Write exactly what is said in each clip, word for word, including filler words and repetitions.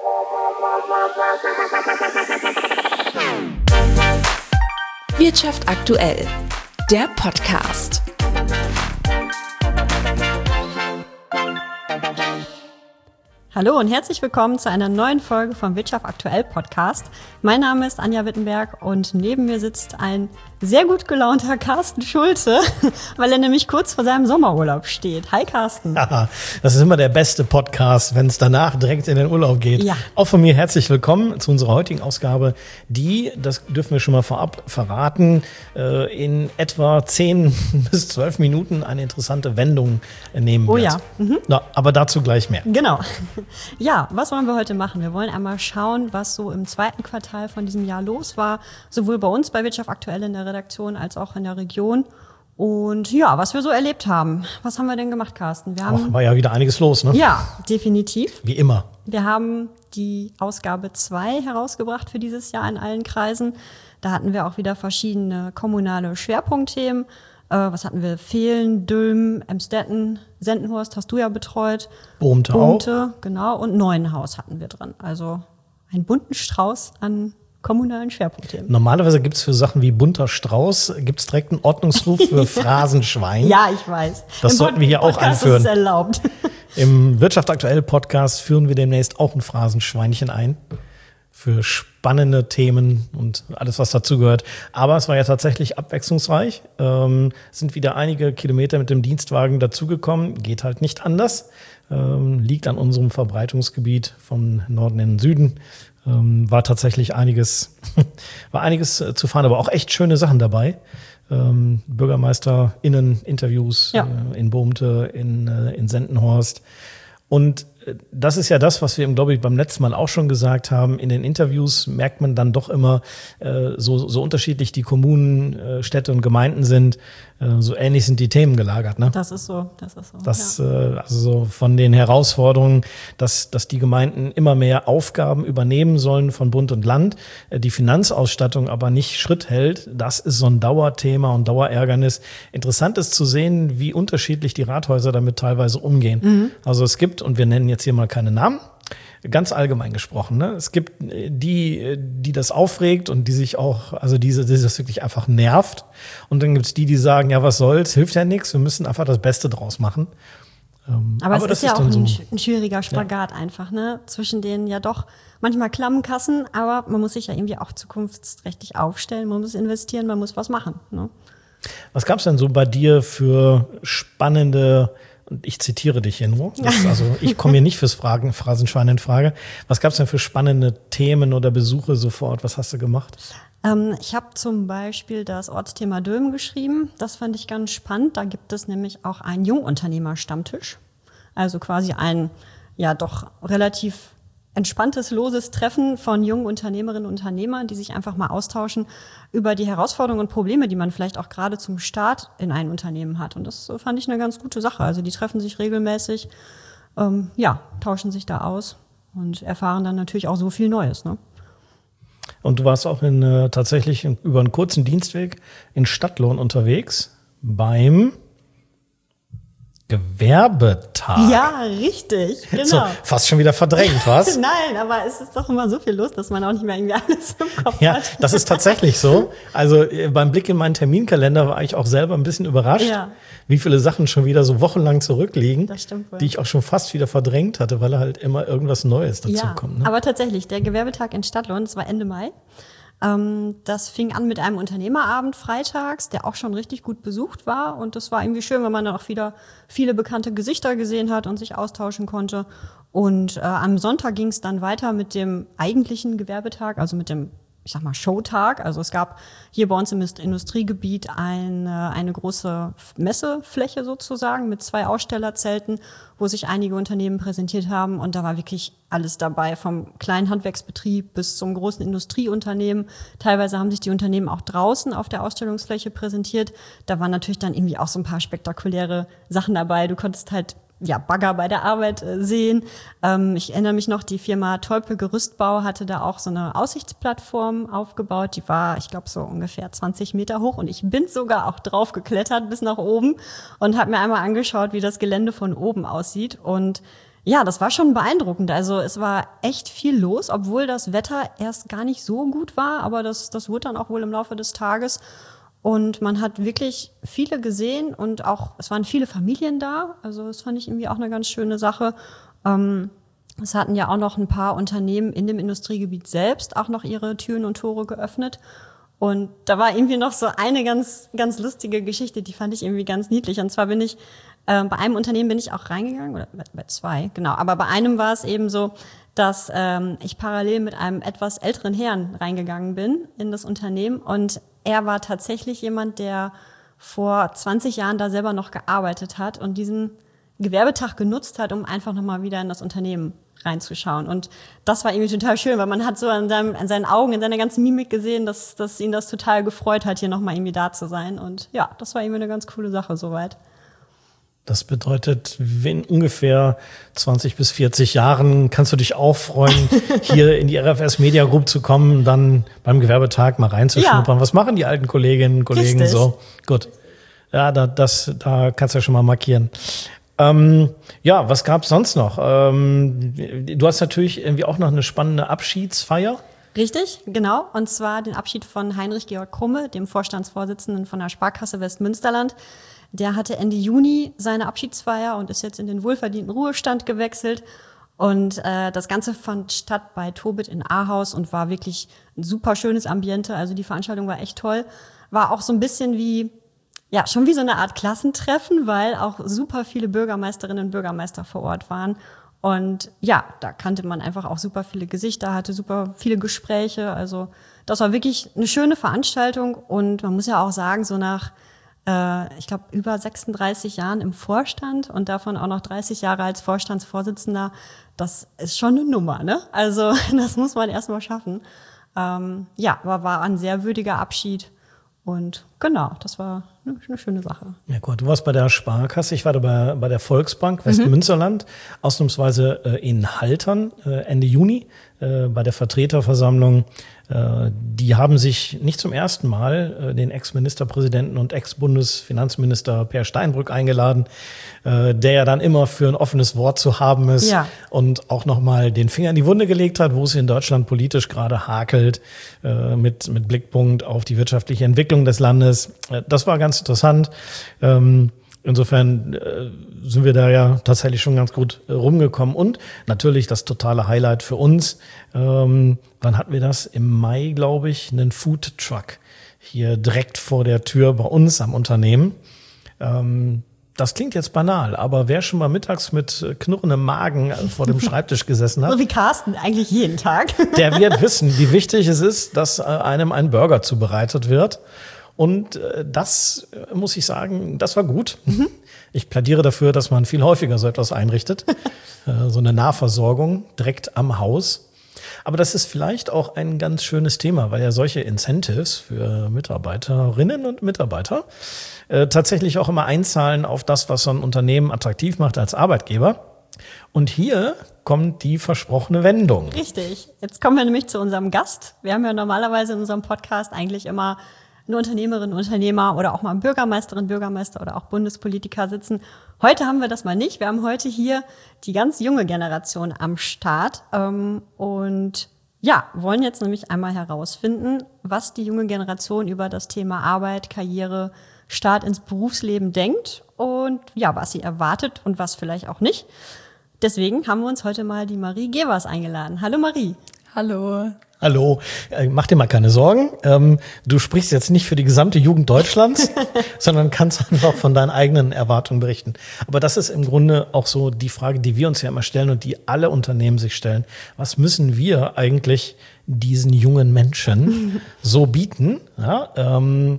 Wirtschaft aktuell, der Podcast. Hallo und herzlich willkommen zu einer neuen Folge vom Wirtschaft aktuell Podcast. Mein Name ist Anja Wittenberg und neben mir sitzt ein sehr gut gelaunter Carsten Schulze, weil er nämlich kurz vor seinem Sommerurlaub steht. Hi Carsten. Ja, das ist immer der beste Podcast, wenn es danach direkt in den Urlaub geht. Ja. Auch von mir herzlich willkommen zu unserer heutigen Ausgabe, die, das dürfen wir schon mal vorab verraten, in etwa zehn bis zwölf Minuten eine interessante Wendung nehmen wird. Oh ja. Mhm. Na, aber dazu gleich mehr. Genau. Ja, was wollen wir heute machen? Wir wollen einmal schauen, was so im zweiten Quartal von diesem Jahr los war, sowohl bei uns bei Wirtschaft aktuell in der Redaktion als auch in der Region. Und ja, was wir so erlebt haben. Was haben wir denn gemacht, Carsten? Wir haben, Auch war ja wieder einiges los, ne? Ja, definitiv. Wie immer. Wir haben die Ausgabe zwei herausgebracht für dieses Jahr in allen Kreisen. Da hatten wir auch wieder verschiedene kommunale Schwerpunktthemen. Äh, was hatten wir? Fehlen, Dülmen, Emstetten, Sendenhorst hast du ja betreut. Bohmte auch. Bohmte, genau. Und Neuenhaus hatten wir drin. Also einen bunten Strauß an kommunalen Schwerpunktthemen. Normalerweise gibt's für Sachen wie bunter Strauß, gibt's direkt einen Ordnungsruf für Phrasenschwein. Ja, ich weiß. Das Im sollten wir hier Podcast auch einführen. ist es erlaubt. Im Wirtschaft aktuell Podcast führen wir demnächst auch ein Phrasenschweinchen ein für spannende Themen und alles, was dazugehört. Aber es war ja tatsächlich abwechslungsreich. Ähm, sind wieder einige Kilometer mit dem Dienstwagen dazugekommen. Geht halt nicht anders. Ähm, liegt an unserem Verbreitungsgebiet vom Norden in den Süden. Ähm, war tatsächlich einiges, war einiges äh, zu fahren, aber auch echt schöne Sachen dabei. Ähm, BürgermeisterInnen-Interviews Ja. äh, in Bohmte, in, äh, in Sendenhorst. Und das ist ja das, was wir, glaube ich, beim letzten Mal auch schon gesagt haben. In den Interviews merkt man dann doch immer, äh, so, so unterschiedlich die Kommunen, äh, Städte und Gemeinden sind, äh, so ähnlich sind die Themen gelagert. Ne? Das ist so, das ist so. Das, ja. äh, also so von den Herausforderungen, dass, dass die Gemeinden immer mehr Aufgaben übernehmen sollen von Bund und Land, äh, die Finanzausstattung aber nicht Schritt hält. Das ist so ein Dauerthema und Dauerärgernis. Interessant ist zu sehen, wie unterschiedlich die Rathäuser damit teilweise umgehen. Mhm. Also es gibt, und wir nennen jetzt hier mal keine Namen, ganz allgemein gesprochen, ne? Es gibt die, die das aufregt und die sich auch, also diese, die das wirklich einfach nervt. Und dann gibt es die, die sagen, ja, was soll's, hilft ja nichts, wir müssen einfach das Beste draus machen. Ähm, aber, aber es ist ja auch ein, so, ein schwieriger Spagat ja. einfach, ne? Zwischen den ja doch manchmal klammen Kassen, aber man muss sich ja irgendwie auch zukunftsträchtig aufstellen, man muss investieren, man muss was machen, ne? Was gab's denn so bei dir für spannende, und ich zitiere dich hier nur, das, also ich komme hier nicht fürs Fragen, Phrasenschwein in Frage. Was gab's denn für spannende Themen oder Besuche sofort? Was hast du gemacht? Ähm, ich habe zum Beispiel das Ortsthema Dülmen geschrieben. Das fand ich ganz spannend. Da gibt es nämlich auch einen Jungunternehmer-Stammtisch. Also quasi ein, ja doch relativ entspanntes, loses Treffen von jungen Unternehmerinnen und Unternehmern, die sich einfach mal austauschen über die Herausforderungen und Probleme, die man vielleicht auch gerade zum Start in ein Unternehmen hat. Und das fand ich eine ganz gute Sache. Also die treffen sich regelmäßig, ähm, ja, tauschen sich da aus und erfahren dann natürlich auch so viel Neues, ne? Und du warst auch in, äh, tatsächlich in, über einen kurzen Dienstweg in Stadtlohn unterwegs beim Gewerbetag. Ja, richtig, genau. So, fast schon wieder verdrängt, was? Nein, aber es ist doch immer so viel los, dass man auch nicht mehr irgendwie alles im Kopf ja, hat. Ja, das ist tatsächlich so. Also äh, beim Blick in meinen Terminkalender war ich auch selber ein bisschen überrascht, Ja. wie viele Sachen schon wieder so wochenlang zurückliegen, Das stimmt wohl. die ich auch schon fast wieder verdrängt hatte, weil halt immer irgendwas Neues dazu Ja, kommt. Ne? aber tatsächlich, der Gewerbetag in Stadtlohn, das war Ende Mai. Ähm, das fing an mit einem Unternehmerabend freitags, der auch schon richtig gut besucht war. Und das war irgendwie schön, weil man dann auch wieder viele bekannte Gesichter gesehen hat und sich austauschen konnte. Und äh, am Sonntag ging es dann weiter mit dem eigentlichen Gewerbetag, also mit dem, ich sag mal, Showtag. Also es gab hier bei uns im Industriegebiet eine, eine große Messefläche sozusagen mit zwei Ausstellerzelten, wo sich einige Unternehmen präsentiert haben. Und da war wirklich alles dabei, vom kleinen Handwerksbetrieb bis zum großen Industrieunternehmen. Teilweise haben sich die Unternehmen auch draußen auf der Ausstellungsfläche präsentiert. Da waren natürlich dann irgendwie auch so ein paar spektakuläre Sachen dabei. Du konntest halt ja, Bagger bei der Arbeit äh, sehen. Ähm, ich erinnere mich noch, die Firma Tolpe Gerüstbau hatte da auch so eine Aussichtsplattform aufgebaut. Die war, ich glaube, so ungefähr zwanzig Meter hoch. Und ich bin sogar auch drauf geklettert bis nach oben und habe mir einmal angeschaut, wie das Gelände von oben aussieht. Und Ja, das war schon beeindruckend. Also es war echt viel los, obwohl das Wetter erst gar nicht so gut war, aber das, das wurde dann auch wohl im Laufe des Tages. Und man hat wirklich viele gesehen und auch, es waren viele Familien da. Also das fand ich irgendwie auch eine ganz schöne Sache. Ähm, es hatten ja auch noch ein paar Unternehmen in dem Industriegebiet selbst auch noch ihre Türen und Tore geöffnet. Und da war irgendwie noch so eine ganz, ganz lustige Geschichte, die fand ich irgendwie ganz niedlich. Und zwar bin ich Äh, bei einem Unternehmen bin ich auch reingegangen, oder bei, bei zwei, genau. Aber bei einem war es eben so, dass ähm, ich parallel mit einem etwas älteren Herrn reingegangen bin in das Unternehmen. Und er war tatsächlich jemand, der vor zwanzig Jahren da selber noch gearbeitet hat und diesen Gewerbetag genutzt hat, um einfach nochmal wieder in das Unternehmen reinzuschauen. Und das war irgendwie total schön, weil man hat so an, seinem, an seinen Augen, in seiner ganzen Mimik gesehen, dass, dass ihn das total gefreut hat, hier nochmal irgendwie da zu sein. Und ja, das war irgendwie eine ganz coole Sache soweit. Das bedeutet, in ungefähr zwanzig bis vierzig Jahren kannst du dich auch freuen, hier in die R F S Media Group zu kommen, dann beim Gewerbetag mal reinzuschnuppern. Ja. Was machen die alten Kolleginnen und Kollegen Richtig. so? Gut. Ja, da, das, da kannst du ja schon mal markieren. Ähm, ja, was gab's sonst noch? Ähm, du hast natürlich irgendwie auch noch eine spannende Abschiedsfeier. Richtig, genau. Und zwar den Abschied von Heinrich Georg Krumme, dem Vorstandsvorsitzenden von der Sparkasse Westmünsterland. Der hatte Ende Juni seine Abschiedsfeier und ist jetzt in den wohlverdienten Ruhestand gewechselt. Und äh, das Ganze fand statt bei Tobit in Ahaus und war wirklich ein super schönes Ambiente. Also die Veranstaltung war echt toll. War auch so ein bisschen wie, ja, schon wie so eine Art Klassentreffen, weil auch super viele Bürgermeisterinnen und Bürgermeister vor Ort waren. Und ja, da kannte man einfach auch super viele Gesichter, hatte super viele Gespräche. Also das war wirklich eine schöne Veranstaltung. Und man muss ja auch sagen, so nach ich glaube, über sechsunddreißig Jahren im Vorstand und davon auch noch dreißig Jahre als Vorstandsvorsitzender, das ist schon eine Nummer, ne? Also das muss man erstmal schaffen. Ähm, ja, war, war ein sehr würdiger Abschied und genau, das war eine, eine schöne Sache. Ja gut, du warst bei der Sparkasse, ich war da bei, bei der Volksbank Westmünsterland, mhm. ausnahmsweise äh, in Haltern äh, Ende Juni äh, bei der Vertreterversammlung. Die haben sich nicht zum ersten Mal den Ex-Ministerpräsidenten und Ex-Bundesfinanzminister Peer Steinbrück eingeladen, der ja dann immer für ein offenes Wort zu haben ist, ja. Und auch nochmal den Finger in die Wunde gelegt hat, wo es in Deutschland politisch gerade hakelt, mit, mit Blickpunkt auf die wirtschaftliche Entwicklung des Landes. Das war ganz interessant. Insofern äh, sind wir da ja tatsächlich schon ganz gut äh, rumgekommen. Und natürlich das totale Highlight für uns. Ähm, wann hatten wir das? Im Mai, glaube ich, einen Food Truck hier direkt vor der Tür bei uns am Unternehmen. Ähm, das klingt jetzt banal, aber wer schon mal mittags mit knurrendem Magen vor dem Schreibtisch gesessen hat. So wie Carsten eigentlich jeden Tag. Der wird wissen, wie wichtig es ist, dass äh, einem ein Burger zubereitet wird. Und das, muss ich sagen, das war gut. Mhm. Ich plädiere dafür, dass man viel häufiger so etwas einrichtet. So eine Nahversorgung direkt am Haus. Aber das ist vielleicht auch ein ganz schönes Thema, weil ja solche Incentives für Mitarbeiterinnen und Mitarbeiter äh, tatsächlich auch immer einzahlen auf das, was so ein Unternehmen attraktiv macht als Arbeitgeber. Und hier kommt die versprochene Wendung. Richtig. Jetzt kommen wir nämlich zu unserem Gast. Wir haben ja normalerweise in unserem Podcast eigentlich immer eine Unternehmerin, Unternehmer oder auch mal eine Bürgermeisterin, Bürgermeister oder auch Bundespolitiker sitzen. Heute haben wir das mal nicht. Wir haben heute hier die ganz junge Generation am Start ähm, und ja, wollen jetzt nämlich einmal herausfinden, was die junge Generation über das Thema Arbeit, Karriere, Start ins Berufsleben denkt und ja, was sie erwartet und was vielleicht auch nicht. Deswegen haben wir uns heute mal die Marie Gewers eingeladen. Hallo Marie. Hallo. Hallo, mach dir mal keine Sorgen. Ähm, du sprichst jetzt nicht für die gesamte Jugend Deutschlands, sondern kannst einfach von deinen eigenen Erwartungen berichten. Aber das ist im Grunde auch so die Frage, die wir uns ja immer stellen und die alle Unternehmen sich stellen. Was müssen wir eigentlich diesen jungen Menschen so bieten? Ja, ähm,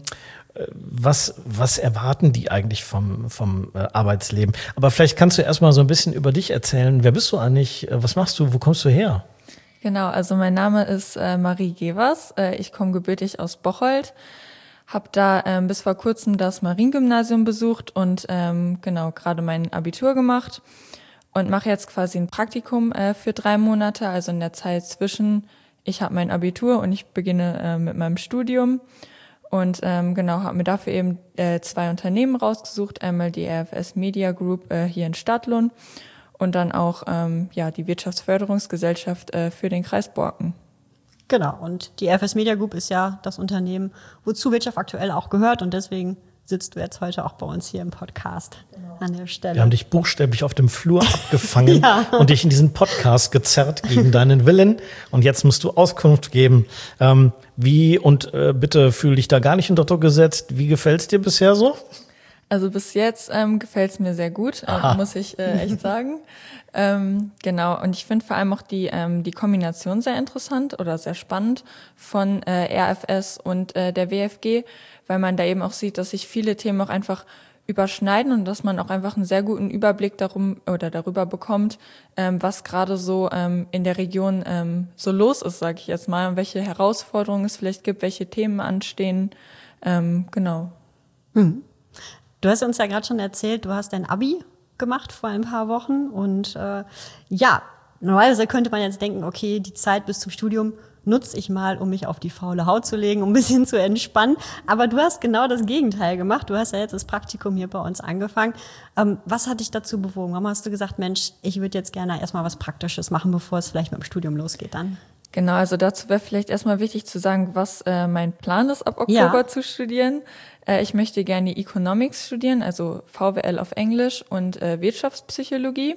was, was erwarten die eigentlich vom, vom äh, Arbeitsleben? Aber vielleicht kannst du erst mal so ein bisschen über dich erzählen. Wer bist du eigentlich? Was machst du? Wo kommst du her? Genau, also mein Name ist äh, Marie Gewers. Äh, ich komme gebürtig aus Bocholt, habe da ähm, bis vor kurzem das Mariengymnasium besucht und ähm, genau gerade mein Abitur gemacht und mache jetzt quasi ein Praktikum äh, für drei Monate, also in der Zeit zwischen ich habe mein Abitur und ich beginne äh, mit meinem Studium und ähm, genau habe mir dafür eben äh, zwei Unternehmen rausgesucht, einmal die R F S Media Group äh, hier in Stadtlohn und dann auch ähm, ja die Wirtschaftsförderungsgesellschaft äh, für den Kreis Borken. Genau, und die R F S Media Group ist ja das Unternehmen, wozu Wirtschaft aktuell auch gehört und deswegen sitzt du jetzt heute auch bei uns hier im Podcast genau. an der Stelle. Wir haben dich buchstäblich auf dem Flur abgefangen ja. und dich in diesen Podcast gezerrt gegen deinen Willen. Und jetzt musst du Auskunft geben. Ähm, wie, und äh, bitte fühl dich da gar nicht unter Druck gesetzt, wie gefällt's dir bisher so? Also bis jetzt ähm, gefällt's mir sehr gut, äh, muss ich äh, echt sagen. ähm, genau, und ich finde vor allem auch die ähm, die Kombination sehr interessant oder sehr spannend von äh, R F S und äh, der W F G, weil man da eben auch sieht, dass sich viele Themen auch einfach überschneiden und dass man auch einfach einen sehr guten Überblick darum oder darüber bekommt, ähm, was gerade so ähm, in der Region ähm, so los ist, sage ich jetzt mal, und welche Herausforderungen es vielleicht gibt, welche Themen anstehen. Ähm, genau. Hm. Du hast uns ja gerade schon erzählt, du hast dein Abi gemacht vor ein paar Wochen und äh, ja, normalerweise könnte man jetzt denken, okay, die Zeit bis zum Studium nutze ich mal, um mich auf die faule Haut zu legen, um ein bisschen zu entspannen. Aber du hast genau das Gegenteil gemacht. Du hast ja jetzt das Praktikum hier bei uns angefangen. Ähm, was hat dich dazu bewogen? Warum hast du gesagt, Mensch, ich würde jetzt gerne erstmal was Praktisches machen, bevor es vielleicht mit dem Studium losgeht dann? Genau, also dazu wäre vielleicht erstmal wichtig zu sagen, was äh, mein Plan ist, ab Oktober ja. zu studieren. Äh, ich möchte gerne Economics studieren, also V W L auf Englisch und äh, Wirtschaftspsychologie.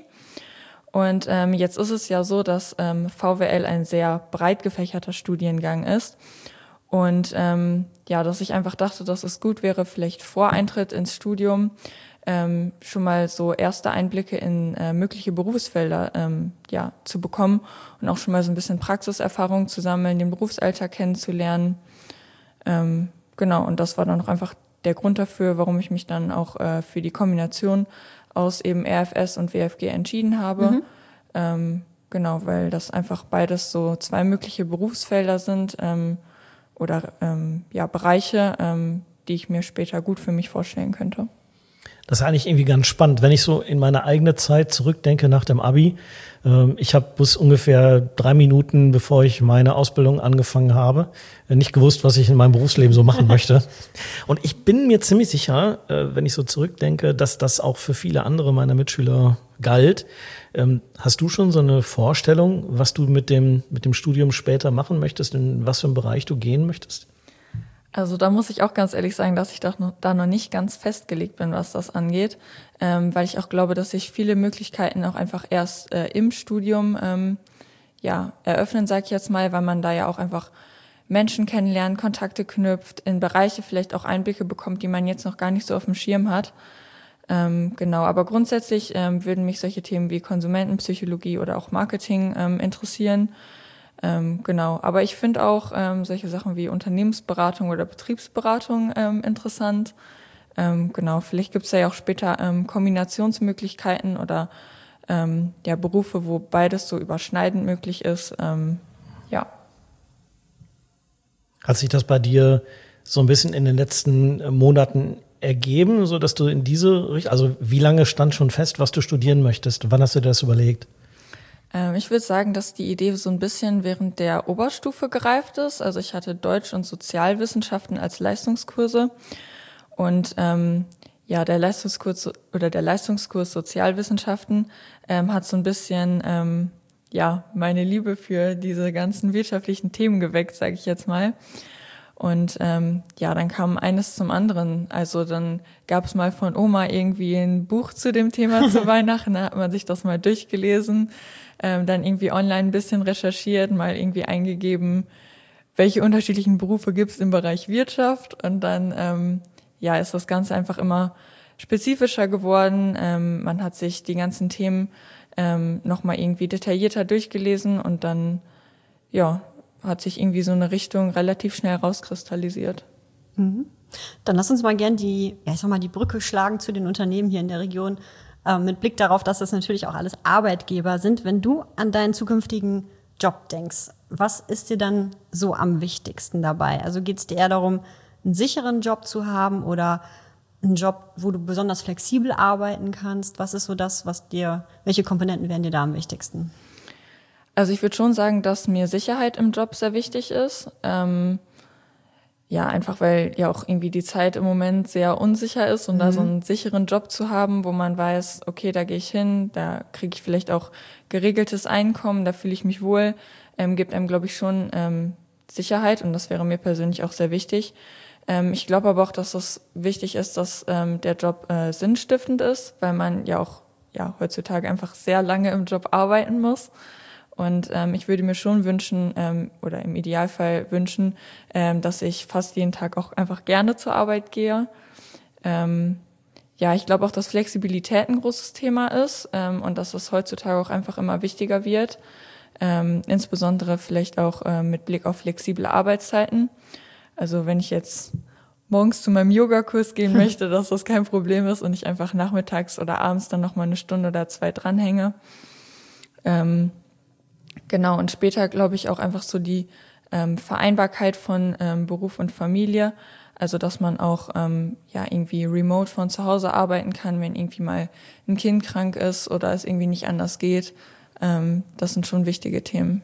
Und ähm, jetzt ist es ja so, dass ähm, V W L ein sehr breit gefächerter Studiengang ist. Und ähm, ja, dass ich einfach dachte, dass es gut wäre, vielleicht vor Eintritt ins Studium ähm, schon mal so erste Einblicke in äh, mögliche Berufsfelder ähm, ja zu bekommen und auch schon mal so ein bisschen Praxiserfahrung zu sammeln, den Berufsalltag kennenzulernen. Ähm, genau, und das war dann auch einfach der Grund dafür, warum ich mich dann auch äh, für die Kombination aus eben R F S und W F G entschieden habe. Mhm. Ähm, genau, weil das einfach beides so zwei mögliche Berufsfelder sind ähm, oder ähm, ja Bereiche, ähm, die ich mir später gut für mich vorstellen könnte. Das ist eigentlich irgendwie ganz spannend, wenn ich so in meine eigene Zeit zurückdenke nach dem Abi. Ähm, ich habe bis ungefähr drei Minuten, bevor ich meine Ausbildung angefangen habe, nicht gewusst, was ich in meinem Berufsleben so machen möchte. Und ich bin mir ziemlich sicher, äh, wenn ich so zurückdenke, dass das auch für viele andere meiner Mitschüler galt. Ähm, hast du schon so eine Vorstellung, was du mit dem, mit dem Studium später machen möchtest, in was für einen Bereich du gehen möchtest? Also da muss ich auch ganz ehrlich sagen, dass ich da noch, da noch nicht ganz festgelegt bin, was das angeht, ähm, weil ich auch glaube, dass sich viele Möglichkeiten auch einfach erst äh, im Studium ähm, ja eröffnen, sag ich jetzt mal, weil man da ja auch einfach Menschen kennenlernt, Kontakte knüpft, in Bereiche vielleicht auch Einblicke bekommt, die man jetzt noch gar nicht so auf dem Schirm hat. Ähm, genau, aber grundsätzlich ähm, würden mich solche Themen wie Konsumentenpsychologie oder auch Marketing ähm, interessieren. Ähm, genau, aber ich finde auch ähm, solche Sachen wie Unternehmensberatung oder Betriebsberatung ähm, interessant. Ähm, genau, vielleicht gibt es ja auch später ähm, Kombinationsmöglichkeiten oder ähm, ja, Berufe, wo beides so überschneidend möglich ist. Ähm, ja. Hat sich das bei dir so ein bisschen in den letzten Monaten ergeben, so dass du in diese Richtung, also wie lange stand schon fest, was du studieren möchtest? Wann hast du dir das überlegt? Ich würde sagen, dass die Idee so ein bisschen während der Oberstufe gereift ist. Also ich hatte Deutsch und Sozialwissenschaften als Leistungskurse und ähm, ja, der Leistungskurs oder der Leistungskurs Sozialwissenschaften ähm, hat so ein bisschen ähm, ja meine Liebe für diese ganzen wirtschaftlichen Themen geweckt, sage ich jetzt mal. Und ähm, ja, dann kam eines zum anderen. Also dann gab es mal von Oma irgendwie ein Buch zu dem Thema zu Weihnachten, da hat man sich das mal durchgelesen. Ähm, dann irgendwie online ein bisschen recherchiert, mal irgendwie eingegeben, welche unterschiedlichen Berufe gibt es im Bereich Wirtschaft. Und dann ähm, ja ist das Ganze einfach immer spezifischer geworden. Ähm, man hat sich die ganzen Themen ähm, nochmal irgendwie detaillierter durchgelesen und dann ja hat sich irgendwie so eine Richtung relativ schnell rauskristallisiert. Mhm. Dann lass uns mal gern die, ja, ich sag mal, die Brücke schlagen zu den Unternehmen hier in der Region. Mit Blick darauf, dass das natürlich auch alles Arbeitgeber sind. Wenn du an deinen zukünftigen Job denkst, was ist dir dann so am wichtigsten dabei? Also geht es dir eher darum, einen sicheren Job zu haben oder einen Job, wo du besonders flexibel arbeiten kannst? Was ist so das, was dir, welche Komponenten wären dir da am wichtigsten? Also ich würde schon sagen, dass mir Sicherheit im Job sehr wichtig ist. Ähm, Ja, einfach weil ja auch irgendwie die Zeit im Moment sehr unsicher ist und mhm. da so einen sicheren Job zu haben, wo man weiß, okay, da gehe ich hin, da kriege ich vielleicht auch geregeltes Einkommen, da fühle ich mich wohl, ähm, gibt einem, glaube ich, schon ähm, Sicherheit und das wäre mir persönlich auch sehr wichtig. Ähm, ich glaube aber auch, dass es wichtig ist, dass ähm, der Job äh, sinnstiftend ist, weil man ja auch ja heutzutage einfach sehr lange im Job arbeiten muss. Und ähm, ich würde mir schon wünschen, ähm, oder im Idealfall wünschen, ähm, dass ich fast jeden Tag auch einfach gerne zur Arbeit gehe. Ähm, ja, ich glaube auch, dass Flexibilität ein großes Thema ist ähm, und dass es heutzutage auch einfach immer wichtiger wird. Ähm, insbesondere vielleicht auch äh, mit Blick auf flexible Arbeitszeiten. Also wenn ich jetzt morgens zu meinem Yogakurs gehen möchte, dass das kein Problem ist und ich einfach nachmittags oder abends dann noch mal eine Stunde oder zwei dranhänge. Ähm, Genau, und später glaube ich auch einfach so die ähm, Vereinbarkeit von ähm, Beruf und Familie, also dass man auch ähm, ja irgendwie remote von zu Hause arbeiten kann, wenn irgendwie mal ein Kind krank ist oder es irgendwie nicht anders geht. Ähm, das sind schon wichtige Themen.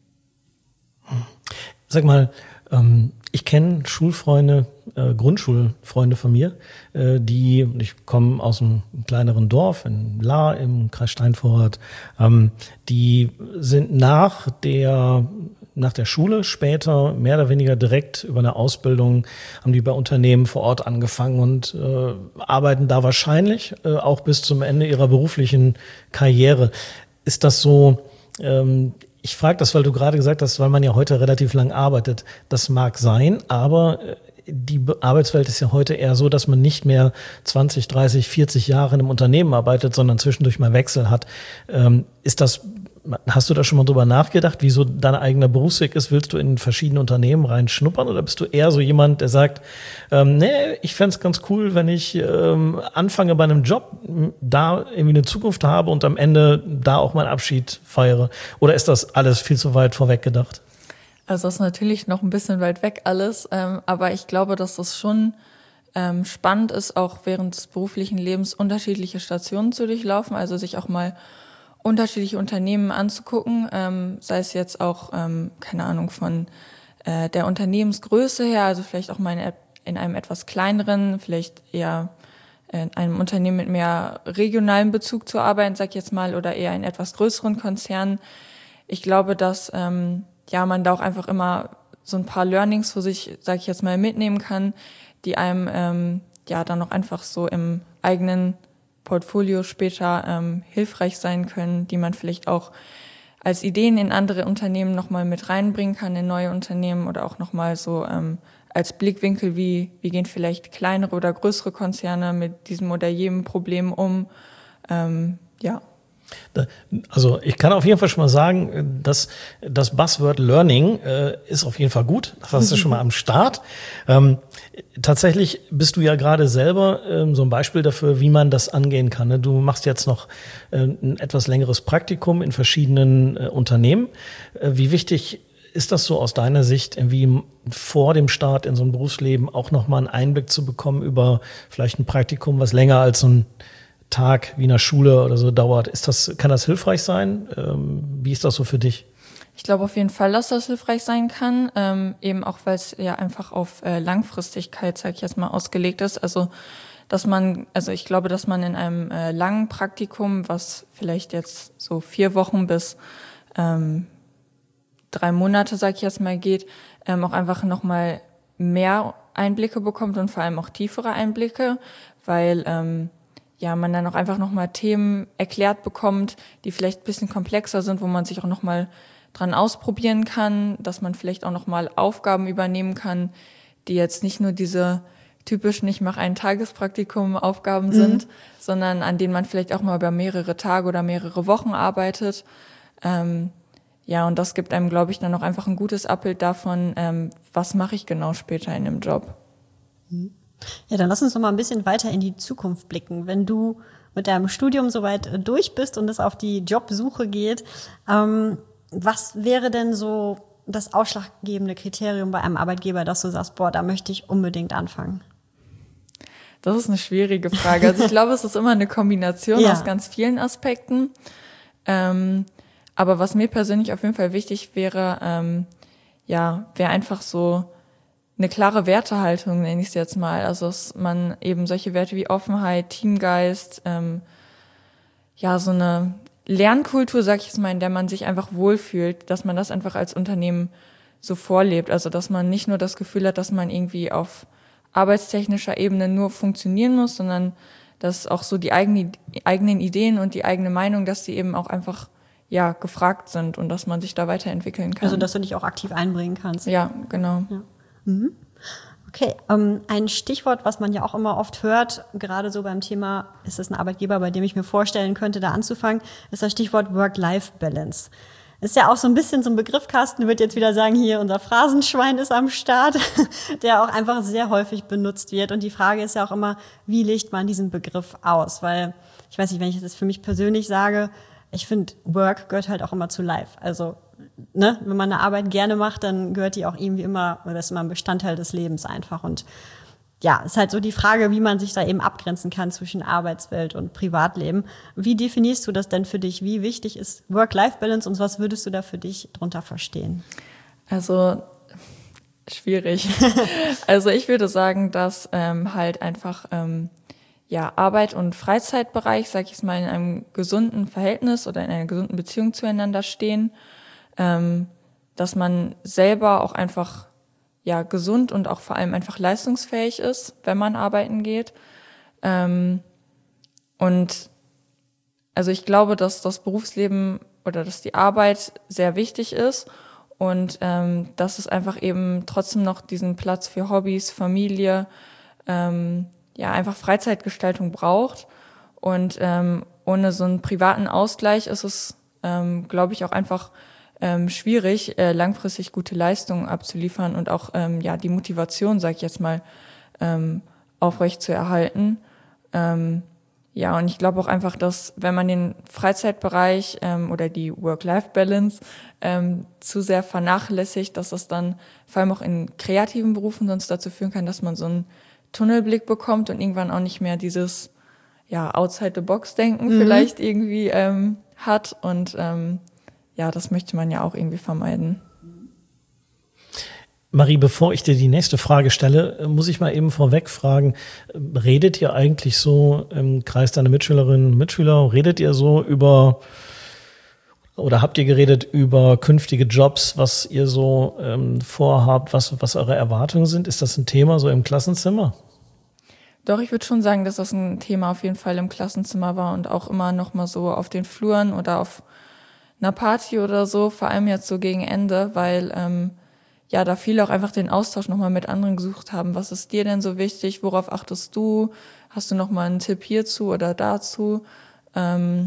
Sag mal, ähm, ich kenne Schulfreunde, äh, Grundschulfreunde von mir, äh, die, ich komme aus einem kleineren Dorf in Lahr im Kreis Steinfurt, ähm, die sind nach der nach der Schule später mehr oder weniger direkt über eine Ausbildung, haben die bei Unternehmen vor Ort angefangen und äh, arbeiten da wahrscheinlich äh, auch bis zum Ende ihrer beruflichen Karriere. Ist das so, ähm, ich frage das, weil du gerade gesagt hast, weil man ja heute relativ lang arbeitet. Das mag sein, aber die Arbeitswelt ist ja heute eher so, dass man nicht mehr zwanzig, dreißig, vierzig Jahre in einem Unternehmen arbeitet, sondern zwischendurch mal Wechsel hat. Ähm, ist das, hast du da schon mal drüber nachgedacht, wie so dein eigener Berufsweg ist? Willst du in verschiedene Unternehmen reinschnuppern oder bist du eher so jemand, der sagt, ähm, nee, ich fänd's ganz cool, wenn ich ähm, anfange bei einem Job, da irgendwie eine Zukunft habe und am Ende da auch meinen Abschied feiere? Oder ist das alles viel zu weit vorweg gedacht? Also das ist natürlich noch ein bisschen weit weg alles, ähm, aber ich glaube, dass das schon ähm, spannend ist, auch während des beruflichen Lebens unterschiedliche Stationen zu durchlaufen, also sich auch mal unterschiedliche Unternehmen anzugucken, ähm, sei es jetzt auch, ähm, keine Ahnung, von äh, der Unternehmensgröße her, also vielleicht auch mal in, in einem etwas kleineren, vielleicht eher in einem Unternehmen mit mehr regionalem Bezug zu arbeiten, sag ich jetzt mal, oder eher in etwas größeren Konzernen. Ich glaube, dass ähm, ja man da auch einfach immer so ein paar Learnings für sich, sag ich jetzt mal, mitnehmen kann, die einem ähm, ja dann auch einfach so im eigenen Portfolio später ähm, hilfreich sein können, die man vielleicht auch als Ideen in andere Unternehmen nochmal mit reinbringen kann, in neue Unternehmen oder auch nochmal so ähm, als Blickwinkel, wie, wie gehen vielleicht kleinere oder größere Konzerne mit diesem oder jenem Problem um. Ähm, ja. Also ich kann auf jeden Fall schon mal sagen, dass das Buzzword Learning äh, ist auf jeden Fall gut. Das hast du schon mal am Start. Ähm, tatsächlich bist du ja gerade selber ähm, so ein Beispiel dafür, wie man das angehen kann. Ne? Du machst jetzt noch äh, ein etwas längeres Praktikum in verschiedenen äh, Unternehmen. Äh, wie wichtig ist das so aus deiner Sicht, irgendwie vor dem Start in so ein Berufsleben auch nochmal einen Einblick zu bekommen über vielleicht ein Praktikum, was länger als so ein Tag wie in der Schule oder so dauert? Ist das, kann das hilfreich sein? Ähm, wie ist das so für dich? Ich glaube auf jeden Fall, dass das hilfreich sein kann, ähm, eben auch, weil es ja einfach auf äh, Langfristigkeit, sag ich jetzt mal, ausgelegt ist. Also dass man, also ich glaube, dass man in einem äh, langen Praktikum, was vielleicht jetzt so vier Wochen bis ähm, drei Monate, sag ich jetzt mal, geht, ähm, auch einfach nochmal mehr Einblicke bekommt und vor allem auch tiefere Einblicke, weil ähm, ja, man dann auch einfach nochmal Themen erklärt bekommt, die vielleicht ein bisschen komplexer sind, wo man sich auch nochmal dran ausprobieren kann, dass man vielleicht auch nochmal Aufgaben übernehmen kann, die jetzt nicht nur diese typischen, ich mache ein Tagespraktikum Aufgaben mhm. sind, sondern an denen man vielleicht auch mal über mehrere Tage oder mehrere Wochen arbeitet. Ähm, ja, und das gibt einem, glaube ich, dann auch einfach ein gutes Abbild davon, ähm, was mache ich genau später in dem Job. Mhm. Ja, dann lass uns noch mal ein bisschen weiter in die Zukunft blicken. Wenn du mit deinem Studium soweit durch bist und es auf die Jobsuche geht, ähm, was wäre denn so das ausschlaggebende Kriterium bei einem Arbeitgeber, dass du sagst, boah, da möchte ich unbedingt anfangen? Das ist eine schwierige Frage. Also ich glaube, es ist immer eine Kombination ja. aus ganz vielen Aspekten. Ähm, aber was mir persönlich auf jeden Fall wichtig wäre, ähm, ja, wäre einfach so eine klare Wertehaltung, nenne ich es jetzt mal. Also dass man eben solche Werte wie Offenheit, Teamgeist, ähm, ja, so eine Lernkultur, sag ich jetzt mal, in der man sich einfach wohlfühlt, dass man das einfach als Unternehmen so vorlebt. Also dass man nicht nur das Gefühl hat, dass man irgendwie auf arbeitstechnischer Ebene nur funktionieren muss, sondern dass auch so die eigene, eigenen Ideen und die eigene Meinung, dass die eben auch einfach ja gefragt sind und dass man sich da weiterentwickeln kann. Also dass du dich auch aktiv einbringen kannst. Ja, genau. Ja. Mhm. Okay, ähm, ein Stichwort, was man ja auch immer oft hört, gerade so beim Thema, ist es ein Arbeitgeber, bei dem ich mir vorstellen könnte, da anzufangen, ist das Stichwort Work-Life-Balance. Ist ja auch so ein bisschen so ein Begriff, Carsten wird jetzt wieder sagen, hier unser Phrasenschwein ist am Start, der auch einfach sehr häufig benutzt wird. Und die Frage ist ja auch immer, wie legt man diesen Begriff aus? Weil, ich weiß nicht, wenn ich das für mich persönlich sage, ich finde, Work gehört halt auch immer zu Life. Also, ne, wenn man eine Arbeit gerne macht, dann gehört die auch irgendwie immer, oder ist immer ein Bestandteil des Lebens einfach. Und ja, ist halt so die Frage, wie man sich da eben abgrenzen kann zwischen Arbeitswelt und Privatleben. Wie definierst du das denn für dich? Wie wichtig ist Work-Life-Balance und was würdest du da für dich drunter verstehen? Also, schwierig. Also ich würde sagen, dass ähm, halt einfach ähm, ja Arbeit und Freizeitbereich, sag ich es mal, in einem gesunden Verhältnis oder in einer gesunden Beziehung zueinander stehen, ähm, dass man selber auch einfach ja gesund und auch vor allem einfach leistungsfähig ist, wenn man arbeiten geht. Ähm, und also ich glaube, dass das Berufsleben oder dass die Arbeit sehr wichtig ist und ähm, dass es einfach eben trotzdem noch diesen Platz für Hobbys, Familie, ähm, ja einfach Freizeitgestaltung braucht. Und ähm, ohne so einen privaten Ausgleich ist es, ähm, glaube ich, auch einfach ähm, schwierig, äh, langfristig gute Leistungen abzuliefern und auch ähm, ja die Motivation, sag ich jetzt mal, ähm, aufrecht zu erhalten. Ähm, ja, und ich glaube auch einfach, dass wenn man den Freizeitbereich ähm, oder die Work-Life-Balance ähm, zu sehr vernachlässigt, dass das dann vor allem auch in kreativen Berufen sonst dazu führen kann, dass man so einen Tunnelblick bekommt und irgendwann auch nicht mehr dieses ja Outside-the-Box-Denken mhm. vielleicht irgendwie ähm, hat. Und ähm, ja, das möchte man ja auch irgendwie vermeiden. Marie, bevor ich dir die nächste Frage stelle, muss ich mal eben vorweg fragen, redet ihr eigentlich so im Kreis deiner Mitschülerinnen und Mitschüler, redet ihr so über oder habt ihr geredet über künftige Jobs, was ihr so ähm, vorhabt, was, was eure Erwartungen sind? Ist das ein Thema so im Klassenzimmer? Doch, ich würde schon sagen, dass das ein Thema auf jeden Fall im Klassenzimmer war und auch immer noch mal so auf den Fluren oder auf einer Party oder so, vor allem jetzt so gegen Ende, weil ähm, ja da viele auch einfach den Austausch noch mal mit anderen gesucht haben. Was ist dir denn so wichtig? Worauf achtest du? Hast du noch mal einen Tipp hierzu oder dazu? Ähm,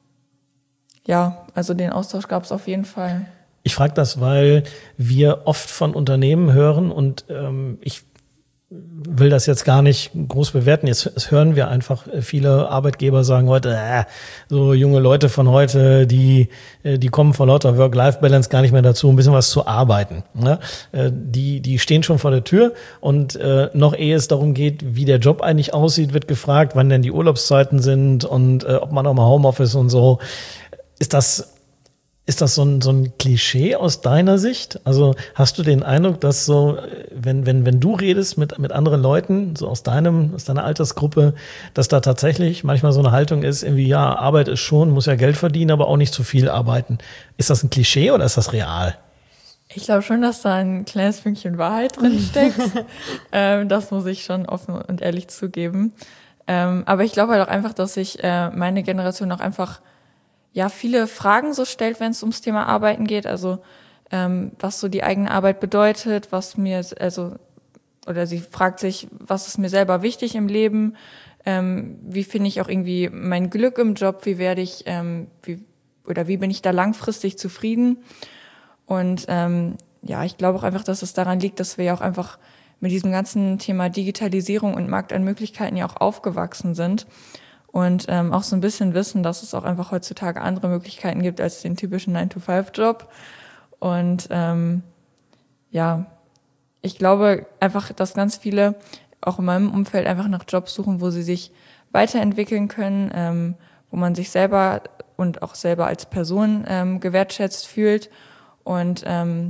ja, also den Austausch gab es auf jeden Fall. Ich frage das, weil wir oft von Unternehmen hören und ähm, ich will das jetzt gar nicht groß bewerten. Jetzt, jetzt hören wir einfach, viele Arbeitgeber sagen heute, äh, so junge Leute von heute, die die kommen vor lauter Work-Life-Balance gar nicht mehr dazu, ein bisschen was zu arbeiten. Ne? Die die stehen schon vor der Tür und äh, noch ehe es darum geht, wie der Job eigentlich aussieht, wird gefragt, wann denn die Urlaubszeiten sind und äh, ob man auch mal Homeoffice und so. Ist das Ist das so ein, so ein Klischee aus deiner Sicht? Also hast du den Eindruck, dass so, wenn, wenn, wenn du redest mit, mit anderen Leuten, so aus deinem, aus deiner Altersgruppe, dass da tatsächlich manchmal so eine Haltung ist, irgendwie, ja, Arbeit ist schon, muss ja Geld verdienen, aber auch nicht zu viel arbeiten. Ist das ein Klischee oder ist das real? Ich glaube schon, dass da ein kleines Fünkchen Wahrheit drin steckt. ähm, das muss ich schon offen und ehrlich zugeben. Ähm, aber ich glaube halt auch einfach, dass sich äh, meine Generation auch einfach ja viele Fragen so stellt, wenn es ums Thema Arbeiten geht, also ähm, was so die eigene Arbeit bedeutet, was mir, also oder sie fragt sich, was ist mir selber wichtig im Leben, ähm, wie finde ich auch irgendwie mein Glück im Job, wie werde ich, ähm, wie oder wie bin ich da langfristig zufrieden und ähm, ja, ich glaube auch einfach, dass es daran liegt, dass wir ja auch einfach mit diesem ganzen Thema Digitalisierung und Markt an Möglichkeiten ja auch aufgewachsen sind. Und ähm, auch so ein bisschen wissen, dass es auch einfach heutzutage andere Möglichkeiten gibt als den typischen nine to five Job. Und ähm, ja, ich glaube einfach, dass ganz viele auch in meinem Umfeld einfach nach Jobs suchen, wo sie sich weiterentwickeln können, ähm, wo man sich selber und auch selber als Person ähm, gewertschätzt fühlt. Und ähm,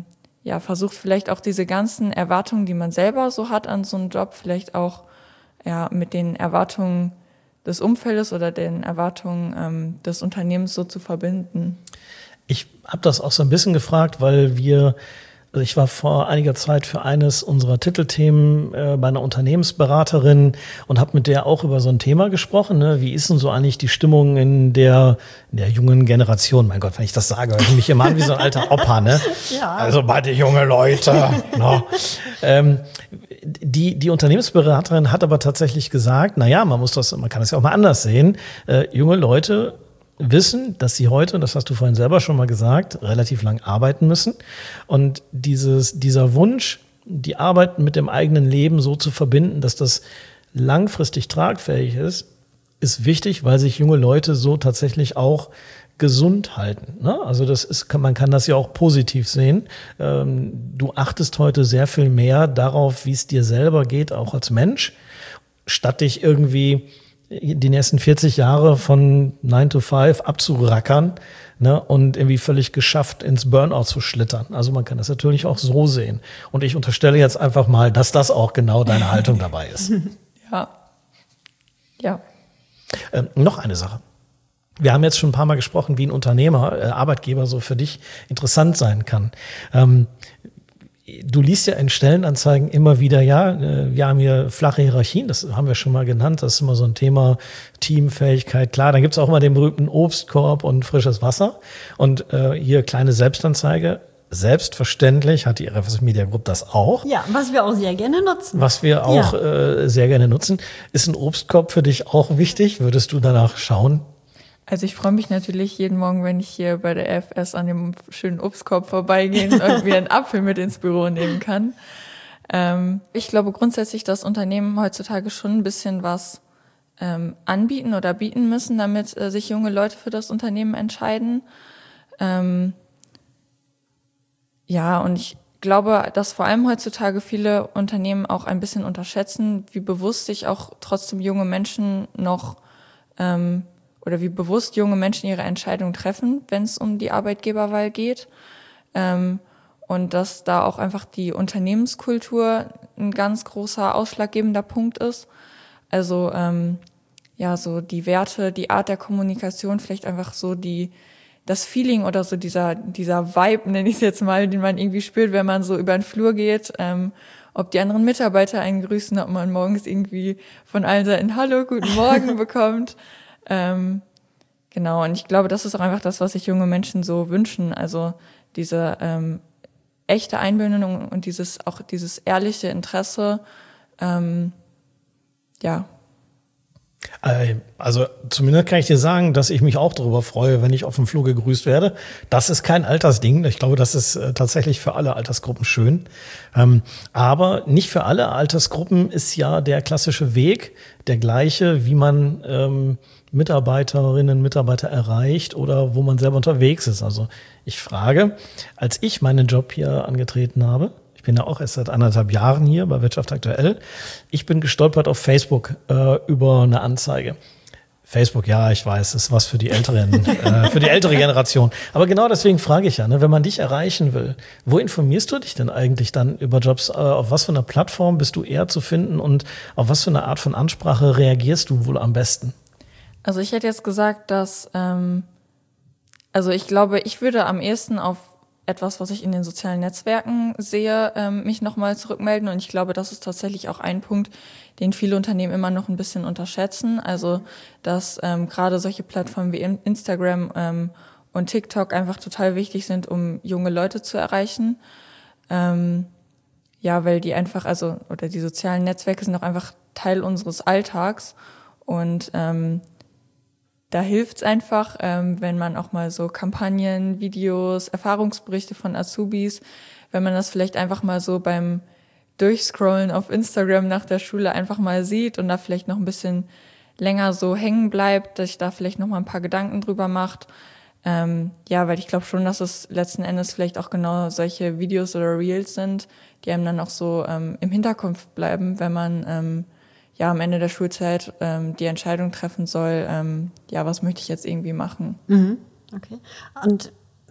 ja, versucht vielleicht auch diese ganzen Erwartungen, die man selber so hat an so einen Job, vielleicht auch ja mit den Erwartungen des Umfeldes oder den Erwartungen ähm, des Unternehmens so zu verbinden. Ich habe das auch so ein bisschen gefragt, weil wir, also ich war vor einiger Zeit für eines unserer Titelthemen äh, bei einer Unternehmensberaterin und habe mit der auch über so ein Thema gesprochen. Ne? Wie ist denn so eigentlich die Stimmung in der, in der jungen Generation? Mein Gott, wenn ich das sage, höre ich mich immer an wie so ein alter Opa. Ne? Ja. Also bei den jungen Leute. No. ähm, die, die Unternehmensberaterin hat aber tatsächlich gesagt, na ja, man muss das, man kann das ja auch mal anders sehen. Äh, junge Leute wissen, dass sie heute, und das hast du vorhin selber schon mal gesagt, relativ lang arbeiten müssen. Und dieses, dieser Wunsch, die Arbeit mit dem eigenen Leben so zu verbinden, dass das langfristig tragfähig ist, ist wichtig, weil sich junge Leute so tatsächlich auch gesund halten. Ne? Also das ist, man kann das ja auch positiv sehen. Ähm, du achtest heute sehr viel mehr darauf, wie es dir selber geht, auch als Mensch, statt dich irgendwie die nächsten vierzig Jahre von nine to five abzurackern, ne, und irgendwie völlig geschafft ins Burnout zu schlittern. Also man kann das natürlich auch so sehen. Und ich unterstelle jetzt einfach mal, dass das auch genau deine Haltung dabei ist. Ja. Ja. Ähm, noch eine Sache. Wir haben jetzt schon ein paar Mal gesprochen, wie ein Unternehmer, äh, Arbeitgeber so für dich interessant sein kann. Ähm, Du liest ja in Stellenanzeigen immer wieder, ja, wir haben hier flache Hierarchien, das haben wir schon mal genannt, das ist immer so ein Thema, Teamfähigkeit, klar, dann gibt's auch immer den berühmten Obstkorb und frisches Wasser und äh, hier kleine Selbstanzeige, selbstverständlich hat die R F S Media Group das auch. Ja, was wir auch sehr gerne nutzen. Was wir auch ja. äh, sehr gerne nutzen. Ist ein Obstkorb für dich auch wichtig? Würdest du danach schauen? Also ich freue mich natürlich jeden Morgen, wenn ich hier bei der R F S an dem schönen Obstkorb vorbeigehe und irgendwie einen Apfel mit ins Büro nehmen kann. Ähm, ich glaube grundsätzlich, dass Unternehmen heutzutage schon ein bisschen was ähm, anbieten oder bieten müssen, damit äh, sich junge Leute für das Unternehmen entscheiden. Ähm, ja, und ich glaube, dass vor allem heutzutage viele Unternehmen auch ein bisschen unterschätzen, wie bewusst sich auch trotzdem junge Menschen noch ähm, oder wie bewusst junge Menschen ihre Entscheidung treffen, wenn es um die Arbeitgeberwahl geht. Ähm, und dass da auch einfach die Unternehmenskultur ein ganz großer ausschlaggebender Punkt ist. Also ähm, ja, so die Werte, die Art der Kommunikation, vielleicht einfach so die das Feeling oder so dieser dieser Vibe, nenne ich es jetzt mal, den man irgendwie spürt, wenn man so über den Flur geht, ähm, ob die anderen Mitarbeiter einen grüßen, ob man morgens irgendwie von allen Seiten Hallo, guten Morgen bekommt. Ähm, genau, und ich glaube, das ist auch einfach das, was sich junge Menschen so wünschen. Also diese ähm, echte Einbindung und dieses auch dieses ehrliche Interesse. Ähm, ja. Also zumindest kann ich dir sagen, dass ich mich auch darüber freue, wenn ich auf dem Flur gegrüßt werde. Das ist kein Altersding. Ich glaube, das ist äh, tatsächlich für alle Altersgruppen schön. Ähm, aber nicht für alle Altersgruppen ist ja der klassische Weg der gleiche, wie man ähm, Mitarbeiterinnen, Mitarbeiter erreicht oder wo man selber unterwegs ist. Also ich frage, als ich meinen Job hier angetreten habe, ich bin ja auch erst seit anderthalb Jahren hier bei Wirtschaft aktuell, ich bin gestolpert auf Facebook äh, über eine Anzeige. Facebook, ja, ich weiß, ist was für die älteren, äh, für die ältere Generation. Aber genau deswegen frage ich ja, ne, wenn man dich erreichen will, wo informierst du dich denn eigentlich dann über Jobs? Äh, auf was für einer Plattform bist du eher zu finden und auf was für eine Art von Ansprache reagierst du wohl am besten? Also ich hätte jetzt gesagt, dass, ähm, also ich glaube, ich würde am ehesten auf etwas, was ich in den sozialen Netzwerken sehe, ähm, mich nochmal zurückmelden. Und ich glaube, das ist tatsächlich auch ein Punkt, den viele Unternehmen immer noch ein bisschen unterschätzen. Also, dass ähm, gerade solche Plattformen wie Instagram ähm, und TikTok einfach total wichtig sind, um junge Leute zu erreichen. Ähm, ja, weil die einfach, also, oder die sozialen Netzwerke sind auch einfach Teil unseres Alltags. Und ähm, da hilft's einfach, ähm, wenn man auch mal so Kampagnen, Videos, Erfahrungsberichte von Azubis, wenn man das vielleicht einfach mal so beim Durchscrollen auf Instagram nach der Schule einfach mal sieht und da vielleicht noch ein bisschen länger so hängen bleibt, dass sich da vielleicht noch mal ein paar Gedanken drüber macht. Ähm, ja, weil ich glaube schon, dass es letzten Endes vielleicht auch genau solche Videos oder Reels sind, die einem dann auch so ähm, im Hinterkopf bleiben, wenn man ähm, ja am Ende der Schulzeit ähm, die Entscheidung treffen soll, ähm, ja, was möchte ich jetzt irgendwie machen. Mhm. Okay. Und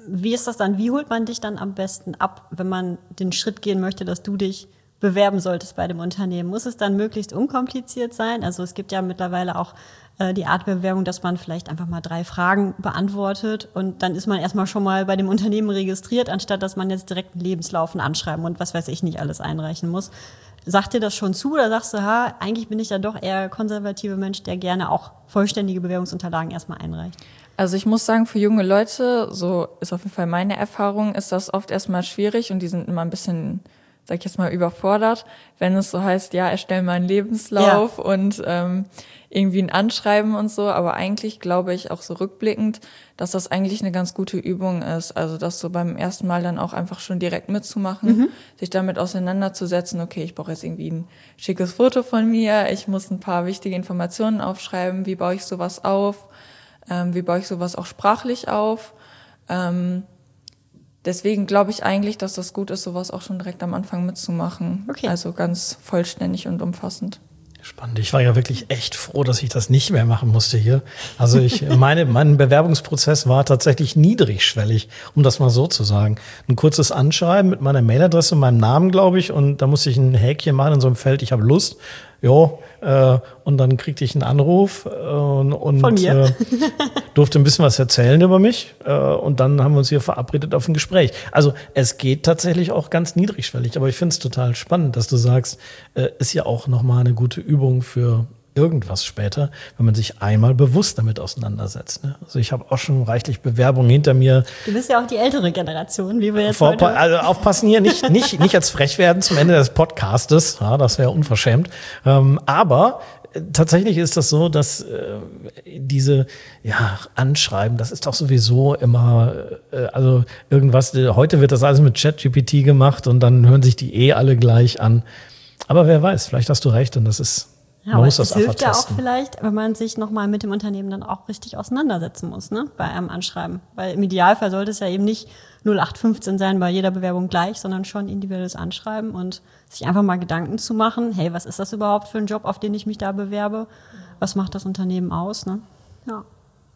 wie ist das dann? Wie holt man dich dann am besten ab, wenn man den Schritt gehen möchte, dass du dich bewerben solltest bei dem Unternehmen? Muss es dann möglichst unkompliziert sein? Also es gibt ja mittlerweile auch äh, die Art Bewerbung, dass man vielleicht einfach mal drei Fragen beantwortet und dann ist man erstmal schon mal bei dem Unternehmen registriert, anstatt dass man jetzt direkt einen Lebenslauf, ein Anschreiben und was weiß ich nicht alles einreichen muss. Sagt dir das schon zu oder sagst du, ha, eigentlich bin ich ja doch eher konservative Mensch, der gerne auch vollständige Bewerbungsunterlagen erstmal einreicht? Also ich muss sagen, für junge Leute, so ist auf jeden Fall meine Erfahrung, ist das oft erstmal schwierig und die sind immer ein bisschen, sag ich jetzt mal, überfordert, wenn es so heißt, ja, erstell mal einen Lebenslauf ja. und ähm, irgendwie ein Anschreiben und so. Aber eigentlich glaube ich auch so rückblickend, dass das eigentlich eine ganz gute Übung ist. Also das so beim ersten Mal dann auch einfach schon direkt mitzumachen, mhm. sich damit auseinanderzusetzen, okay, ich brauche jetzt irgendwie ein schickes Foto von mir, ich muss ein paar wichtige Informationen aufschreiben, wie baue ich sowas auf, ähm, wie baue ich sowas auch sprachlich auf. Ähm, deswegen glaube ich eigentlich, dass das gut ist, sowas auch schon direkt am Anfang mitzumachen. Okay. Also ganz vollständig und umfassend. Spannend. Ich war ja wirklich echt froh, dass ich das nicht mehr machen musste hier. Also ich meine, mein Bewerbungsprozess war tatsächlich niedrigschwellig, um das mal so zu sagen. Ein kurzes Anschreiben mit meiner Mailadresse und meinem Namen, glaube ich, und da musste ich ein Häkchen machen in so einem Feld, ich habe Lust. Jo, äh, und dann kriegte ich einen Anruf äh, und Von mir. Äh, durfte ein bisschen was erzählen über mich äh, und dann haben wir uns hier verabredet auf ein Gespräch. Also es geht tatsächlich auch ganz niedrigschwellig, aber ich finde es total spannend, dass du sagst, äh, ist ja auch nochmal eine gute Übung für irgendwas später, wenn man sich einmal bewusst damit auseinandersetzt. Ne? Also ich habe auch schon reichlich Bewerbungen hinter mir. Du bist ja auch die ältere Generation, wie wir jetzt Vor, heute... Also aufpassen hier, nicht, nicht, nicht als frech werden zum Ende des Podcastes, ja, das wäre unverschämt. Ähm, aber tatsächlich ist das so, dass äh, diese ja, Anschreiben, das ist doch sowieso immer, äh, also irgendwas, äh, heute wird das alles mit ChatGPT gemacht und dann hören sich die eh alle gleich an. Aber wer weiß, vielleicht hast du recht und das ist Ja, aber es hilft ja auch vielleicht, wenn man sich nochmal mit dem Unternehmen dann auch richtig auseinandersetzen muss, ne, bei einem Anschreiben. Weil im Idealfall sollte es ja eben nicht null acht fünfzehn sein, bei jeder Bewerbung gleich, sondern schon individuelles Anschreiben und sich einfach mal Gedanken zu machen, hey, was ist das überhaupt für ein Job, auf den ich mich da bewerbe? Was macht das Unternehmen aus, ne? Ja.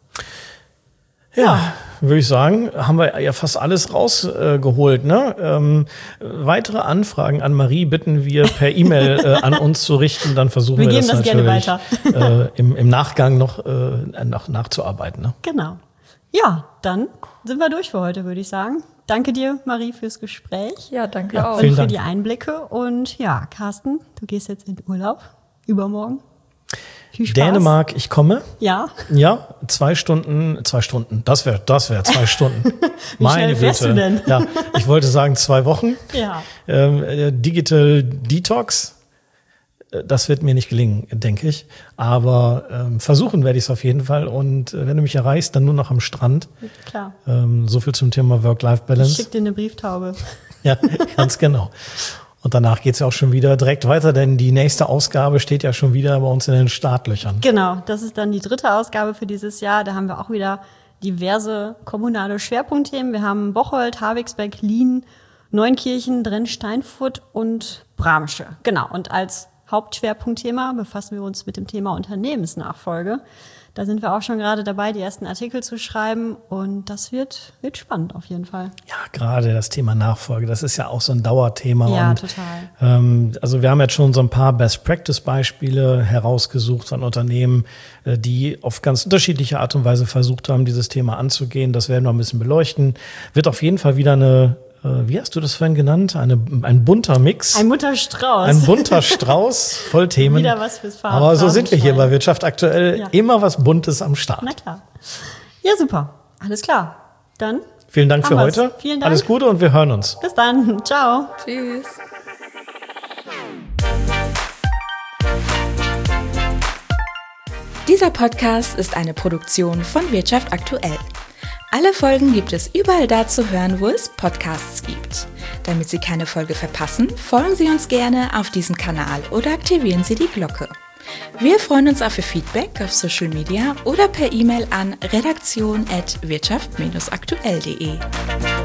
Ja, würde ich sagen, haben wir ja fast alles rausgeholt. Äh, ne? Ähm, weitere Anfragen an Marie bitten wir per E-Mail äh, an uns zu richten. Dann versuchen wir, wir das, das natürlich gerne weiter. äh, im, im Nachgang noch äh, nach, nachzuarbeiten. Ne? Genau. Ja, dann sind wir durch für heute, würde ich sagen. Danke dir, Marie, fürs Gespräch. Ja, danke ja, auch. Und für Dank. die Einblicke. Und ja, Carsten, du gehst jetzt in Urlaub übermorgen. Viel Spaß. Dänemark, ich komme. Ja. Ja, zwei Stunden, zwei Stunden, das wäre das wäre zwei Stunden. Wie Meine schnell fährst Güte. du denn? Ja, ich wollte sagen zwei Wochen. Ja. Ähm, Digital Detox, das wird mir nicht gelingen, denke ich. Aber ähm, versuchen werde ich es auf jeden Fall. Und äh, wenn du mich erreichst, dann nur noch am Strand. Klar. Ähm, so viel zum Thema Work-Life-Balance. Ich schick dir eine Brieftaube. Ja, ganz genau. Und danach geht's ja auch schon wieder direkt weiter, denn die nächste Ausgabe steht ja schon wieder bei uns in den Startlöchern. Genau, das ist dann die dritte Ausgabe für dieses Jahr. Da haben wir auch wieder diverse kommunale Schwerpunktthemen. Wir haben Bocholt, Havigsbeck, Lien, Neunkirchen, Drenn-Steinfurt und Bramsche. Genau, und als Hauptschwerpunktthema befassen wir uns mit dem Thema Unternehmensnachfolge. Da sind wir auch schon gerade dabei, die ersten Artikel zu schreiben und das wird, wird spannend auf jeden Fall. Ja, gerade das Thema Nachfolge, das ist ja auch so ein Dauerthema. Ja, und, total. Ähm, also wir haben jetzt schon so ein paar Best-Practice-Beispiele herausgesucht von Unternehmen, äh, die auf ganz unterschiedliche Art und Weise versucht haben, dieses Thema anzugehen. Das werden wir ein bisschen beleuchten. Wird auf jeden Fall wieder eine, äh, wie hast du das vorhin genannt? Eine, ein bunter Mix. Ein bunter Strauß. Ein bunter Strauß voll Themen. Wieder was fürs Farben. Aber so sind wir hier bei Wirtschaft aktuell. Ja. Immer was Buntes am Start. Na klar. Ja, super. Alles klar. Dann vielen Dank für wir's. heute. Vielen Dank. Alles Gute und wir hören uns. Bis dann. Ciao. Tschüss. Dieser Podcast ist eine Produktion von Wirtschaft aktuell. Alle Folgen gibt es überall da zu hören, wo es Podcasts gibt. Damit Sie keine Folge verpassen, folgen Sie uns gerne auf diesem Kanal oder aktivieren Sie die Glocke. Wir freuen uns auf Ihr Feedback auf Social Media oder per E-Mail an redaktion at wirtschaft aktuell punkt de.